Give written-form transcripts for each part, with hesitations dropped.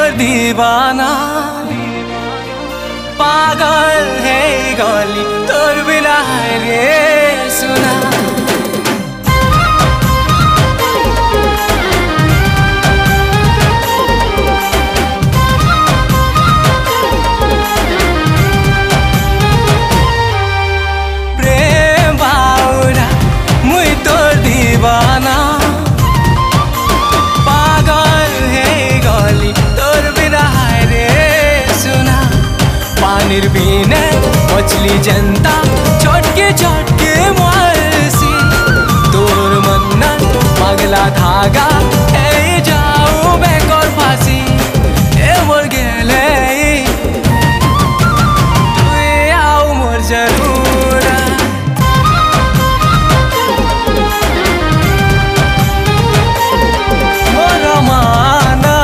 दीवाना पागल है गली तोर बिना रे सुना प्रेम बाउरा मुई तोर दीवाना निर्बीने मछली जनता चटके चटके मारसी तोर मन्ना पगला धागा ए जाओ बेकर फांसी ए मोर गेले तू आओ मोर जरूर मोर माना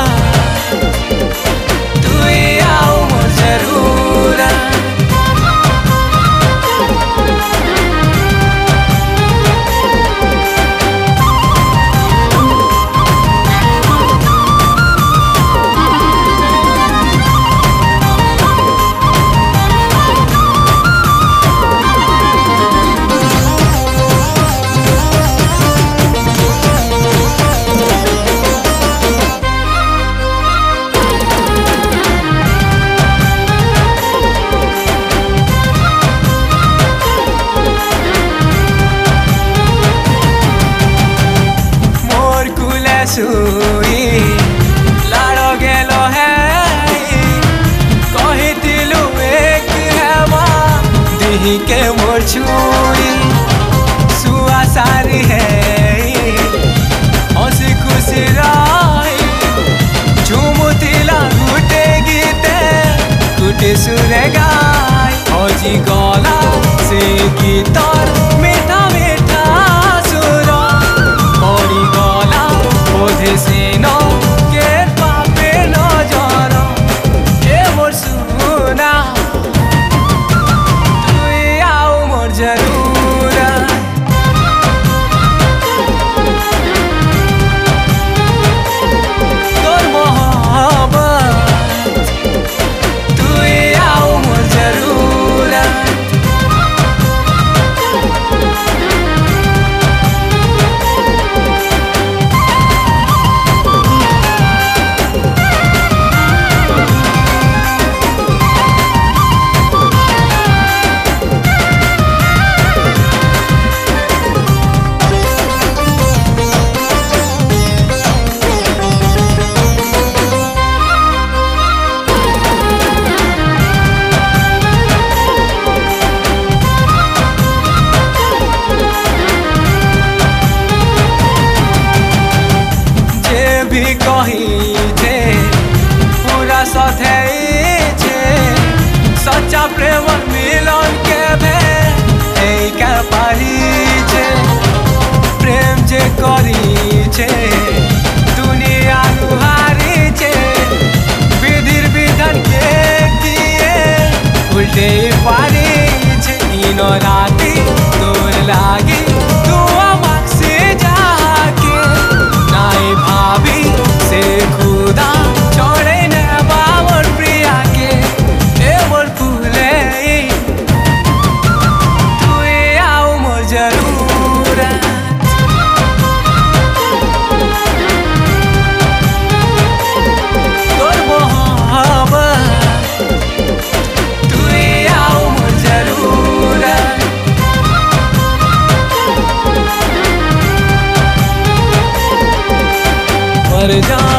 तू आओ मोर जरूर सुई लाड़ो गेलो है कही दिलु एक हेवा दिही के मोर छुई सुआ सारी है हंसी खुशी रही झुमुतिला गुटे गीते गुटे सुरे गाय हजी गला से गीतर मीठा मीठा सुर पड़ी गला सेनो के पापे न जाना ए मोर सुना तू आओ मोर जरूर तोर मोहब्बत तू आओ मोर जरूर भी कही छे पूरा साथे छे सच्चा प्रेम मिलन के भे के पारी छे प्रेम जे करी छे दुनिया नुहारी छे विधिर विधान के दिए उल्टे पारी छे इन राती तोर लागी दुआ मांगसे जाके नाई भाभी से खुदा छोड़े ने बाबर प्रिया के ए मोर फूले तू आओ मोर जरूर तोर मोहब्बत तू आओ मोर जरूर मर जा